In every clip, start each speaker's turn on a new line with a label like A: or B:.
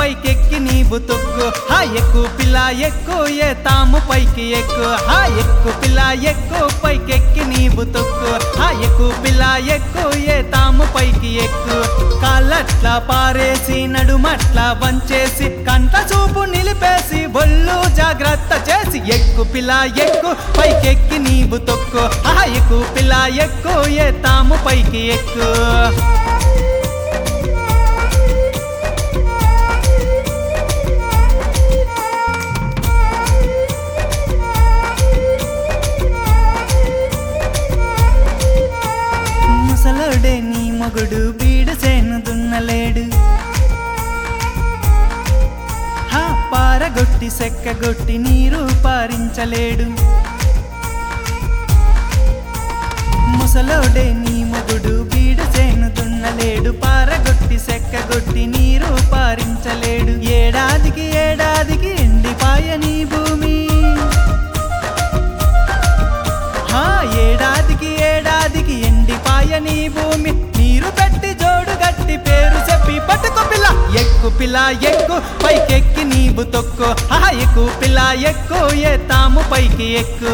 A: పైకెక్కి నీవు తొక్కు హా ఎక్కు పిల్ల ఎక్కు ఏ తాము పైకి ఎక్కు హా ఎక్కు పిల్ల ఎక్కు పైకెక్కి నీవు తొక్కు హా ఎక్కు పిల్ల ఎక్కు ఏ తాము పైకి ఎక్కు కాళ్ళట్లా పారేసి నడుమట్లా వంచేసి కంట చూపు నిలిపేసి బొల్లు జాగ్రత్త చేసి ఎక్కు పిల్ల ఎక్కు పైకెక్కి నీవు తొక్కు హా ఎక్కు పిల్ల ఎక్కు ఏ తాము పైకి ఎక్కు ముసలోడే నీ మొగుడు బీడు చేను దున్నలేడు హా పారగొట్టి సెక్కగొట్టి నీరు పారించలేడు ముసలోడే నీ మొగుడు బీడు చేను దున్నలేడు పారగొట్టి సెక్కగొట్టి నీరు పారించలేడు ఏడాదికి ఏడాదికి ఎండిపాయ నీ భూమి హా ఏడాదికి ఏడాదికి ఎండిపాయ నీ భూమి నీరు పెట్టి జోడు గట్టి పేరు చెప్పి పట్టుకో పిల్ల ఎక్కు పిల్ల ఎక్కు పైకెక్కి నీవు తొక్కు హా ఎక్కు పిల్ల ఎక్కు ఏ తాము పైకి ఎక్కు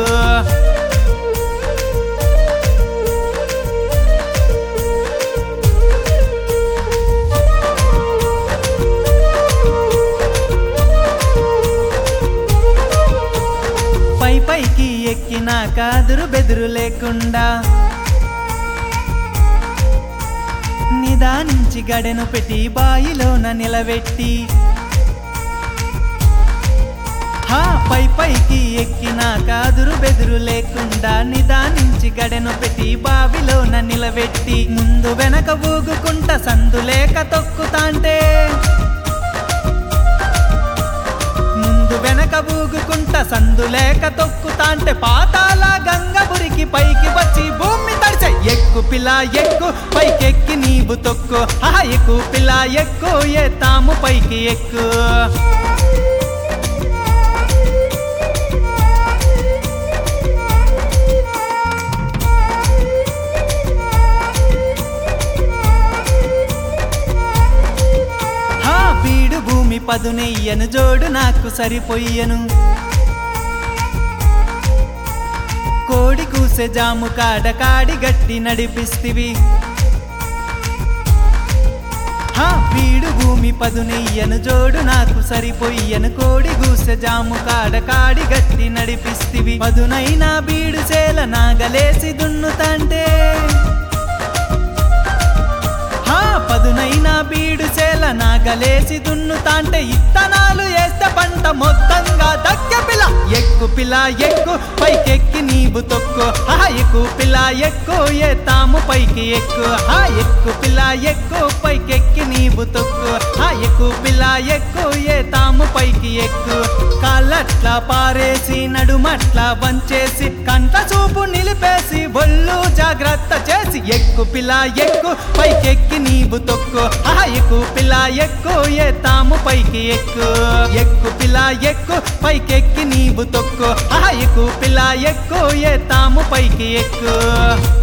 A: పైకి ఎక్కినాక అదురు బెదురు లేకుండా నిదానించి గడెను పెట్టి బాయిలోన నిలబెట్టి హా పైకి ఎక్కినాక అదురు బెదురు లేకుండా నిదానించి గడెను పెట్టి బావిలోన నిలబెట్టి ముందు వెనక ఊగుకుంట సందు లేక తొక్కుతాంటే వెనక ఊగుకుంట సందు లేక తొక్కుతాంటే పాతాల గంగ బురికి పైకి వచ్చి భూమి తడిచే ఎక్కు పిల్ల ఎక్కు పైకెక్కి నీవు తొక్కు హా ఎక్కు పిల్ల ఎక్కు ఏ తాము పైకి ఎక్కు బీడు భూమి పదునెయ్యను జోడు నాకు సరిపోయ్యను కోడి కూసే జాము కాడ కాడి గట్టి నడిపిస్తివి హా బీడు భూమి పదునెయ్యను జోడు నాకు సరిపోయ్యను కోడి కూసే జాము కాడ కాడి గట్టి నడిపిస్తివి పదునైనా బీడు చేల నాగలేసి దున్నుతంటే పదునైనా బీడు చేల నాగలేసి దున్నుతాంటే ఇత్తనాలు వేస్తే పంట మొత్తంగా దక్కె పిల్ల ఎక్కు పిల్ల ఎక్కు పైకెక్కి నీవు తొక్కు హా ఎక్కు పిల్ల ఎక్కు ఏ తాము పైకి ఎక్కు హా ఎక్కు పిల్ల ఎక్కు పైకెక్కి నీవు తొక్కు హా ఎక్కు పిల్ల ఎక్కు ఏ తాము పైకి ఎక్కు కాళ్ళట్లా పారేసి నడుమట్లా వంచేసి కంట చూపు నిలిపేసి బొల్లు జాగ్రత్త చేసి ఎక్కు పిల్ల ఎక్కు పైకెక్కి నీవు తొక్కు హా ఎక్కు పిల్ల ఎక్కు ఏ తాము పైకి ఎక్కు ఎక్కు పిల్ల ఎక్కు పైకెక్కి నీవు తొక్కు హా ఎక్కు పిల్ల ఎక్కు ఏ తాము పైకి ఎక్కు